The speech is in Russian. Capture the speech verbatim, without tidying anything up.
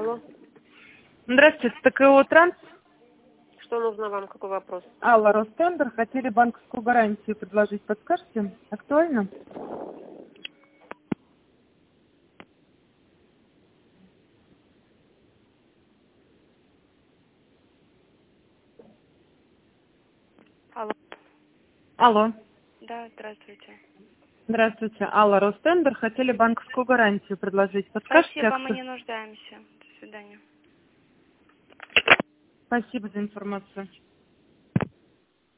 Алло. Здравствуйте, ТКО «Транс». Что нужно вам? Какой вопрос? Алла, Ростендер. Хотели банковскую гарантию предложить. Подскажете? Актуально? Алло. Алло. Да, здравствуйте. Здравствуйте. Алла, Ростендер. Хотели банковскую гарантию предложить. Подскажете? Спасибо, мы акту- не нуждаемся. До свидания. Спасибо за информацию.